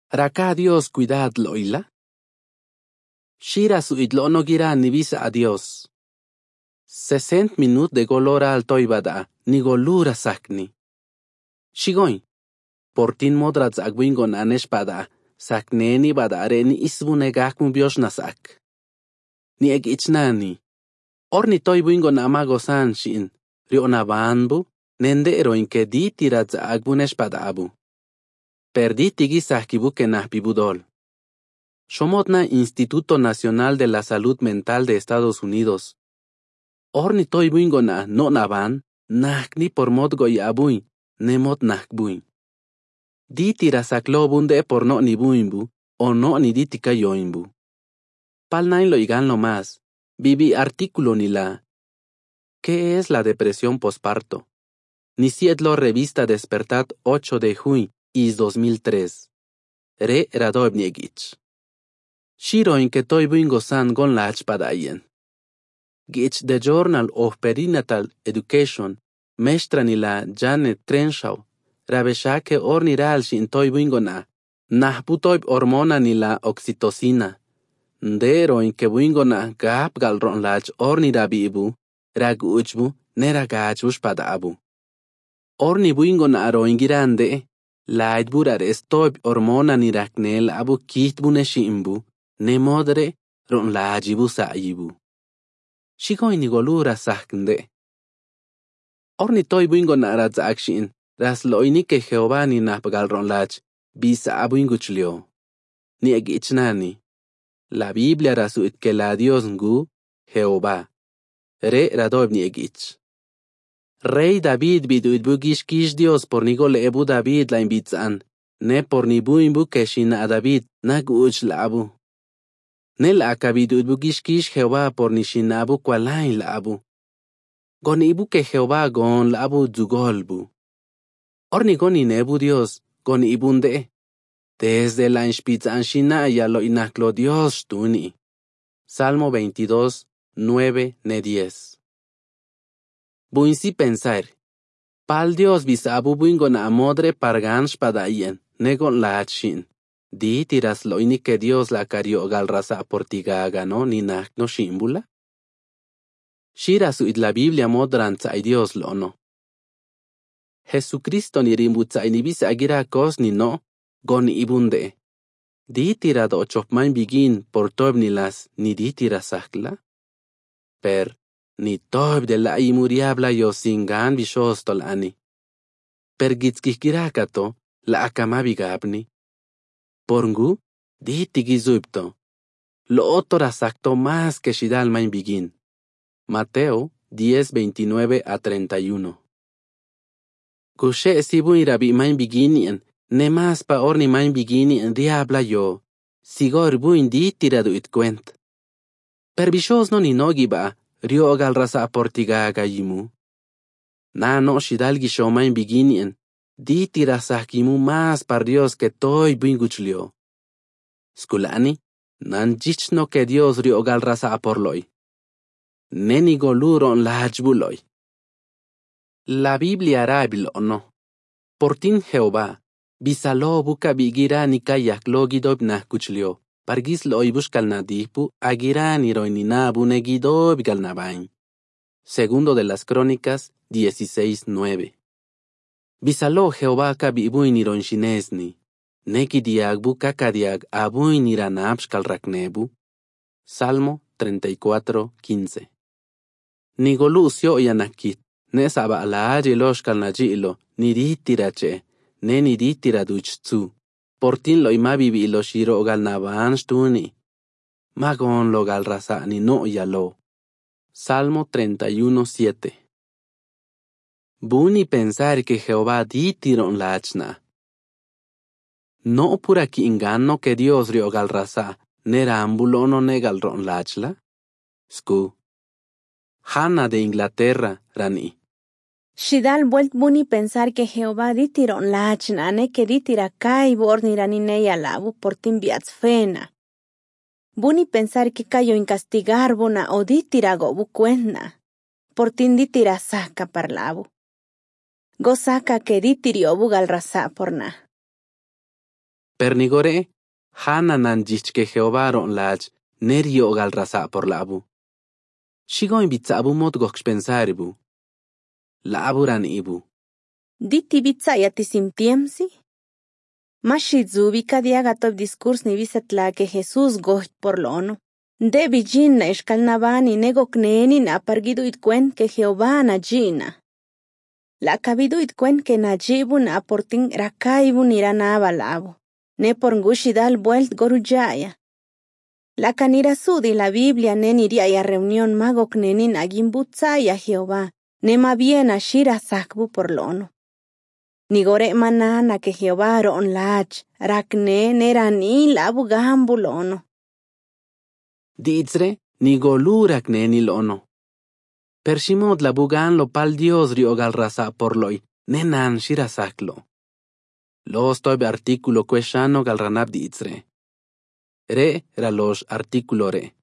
Raka Dios cuidad loila. Shira su idlono gira ni visa a Dios. 60 minut de golora al toibada, ni golura sakni. Shigoin. Portin modrat zagwingon aneshpada, sakneni bada areni isbunegak mubioshna sak. Ni eg ichnani. Orni toibwingon amago sanshin, rionabanbu, nendero inke di tirat zagbuneshpada abu. Perditi gisakibu kenahpibudol. Shomotna Instituto Nacional de la Salud Mental de Estados Unidos. Orni toibwingona no naban, nakni por modgo y abuin, nemot nakbuin. Ditira saklobunde por no ni buimbu, o no ni ditika yoimbu. Palnain lo igan lo más. Vivi artículo ni la. ¿Qué es la depresión posparto? Nisiedlo revista Despertat 8 de junio, is 2003. Re Radovniegich. Shiro in que toibwingo san gon la padayen. Gich the Journal of Perinatal Education, mestra ni la Janet Trenshaw, rabeshake orniral shin toibwingo na, nahputoib hormona ni la oxitocina. Ndero in que wingo na gap galron lach orni rabibu, raguchbu, neragachush padabu. Orni wingo na aro ingirande, laid burar estoib hormona ni raknel abu kitbune shimbu, ne modre ron lajibu saibu. Shigoi ni golura saknde. Orni toy wingo na razakshin, ras loini que Jehová ni napgal ron lach, bisa abu inguchlio. Ni egichnani. La Biblia rasuit que la Dios ngu, Jehová. Re radobni egich. Rey David biduit bugish kish Dios por nigo leebu David la invitzan, ne por nibu imbu keshina a David, naguch la abu. Ne la akabiduit bugish kish Jehová por nishinabu kwalain la abu. Gon ibu que Jehová gon la abu dzugolbu. Orni gon inebu Dios, gon ibunde. Desde la inspitzan shinaya lo inaclo Dios tuni. Salmo 22, 9, 10. Buinsi pensar. Pal Dios bisabu buingon a modre pargansh padayen, negon la achin. Di tiras lo ini que Dios la cario galrasa portigaga no ni no shimbula. Shira suit la Biblia modran tsai Dios lo no. Jesucristo ni rimbutsa ni bisa agira kos ni no. Gon ibunde. Di tira do chopmain bigin por tob ni las ni di tira sakla. Per ni tob de la imuriabla yo singan bishostol ani. Per gitskikirakato la akamabigabni. Porngu di tigizupto. Lo otora sakto más que shidal main bigin. Mateo 10, 29 a 31. Kushe sibu irabi main biginien. Ne más pa orni main bigini en diabla yo. Sigor buin di tiradu it cuent. Per bishos no ni nogiba, rio galrasa portiga gayimu. Na no shidal gisho main bigini en, di tirasakimu más par Dios que toy buinguchlio. Skulani, nan jichno que Dios rio galrasa porloy. Neni goluron la hajbuloy. La Biblia arabil o no. Portin Jehová. Bisalo buka bigira ni kayak logidob na kuchlio. Pargis loy buskal na dipu, agira ni roinina bunegidob gal nabain. Segundo de las Crónicas 16:9. Bisalo Jehová kabibuin ni roinshinesni. Neki diag buka kadiag abuin ni ranabskal raknebu. Salmo 34:15. Ni golusio yanakit. Nesaba ala ajiloshkal na jilo, ni ditirache. Neni di tiraduchtsu. Portin lo imabibi lo shiro gal naban stuni. Magon lo gal rasa ni no yalo. Salmo 31:7. Buni pensar que Jehová di tiron la achna. No pura ki ingano que Dios rio gal rasa. Nera ambulono negal ron la achla. Sku. Hanna de Inglaterra, rani. Shidal vuelt buni pensar que Jehová ditiron la achnane que ditira kai borniranine y alabu por timbiats fena. Buni pensar que cayo en castigar bona o ditira gobu cuenna. Por tin ditira saca parlabu. Go saca que ditirio bugal rasa porna. Pernigore, hananan jichke Jehová ron lach, nerio gal rasa por labu. Shigo invitza abu mod gox pensaribu. Labu ran ibu. Diti bitsa ya tisimtiemsi? Mashizubi kadiaga top discurs ni visatla que Jesús gocht por lono. De bijinna eskalnabani negokneni na pargidu itkuen que Jehová na jina. La kabidu itkuen que na jibu na portin rakaibu niranaba labo. Ne por ngushidal vuelt gorujaya. La canira sudi la Biblia neniria ya reunión magokneni na gimbutsaya Jehová. Ne ma bien a shira sakbu por lono. Nigore manana que Jehová ron lach, rakne nerani labu gambu lono. Diitzre, nigolurak ne ni lono. Pershimod la bugan lo pal Dios riogal rasa por loi, nenan shirasaklo. Lo stoy artículo queshano gal ranab diitzre. Re ralos artículo re.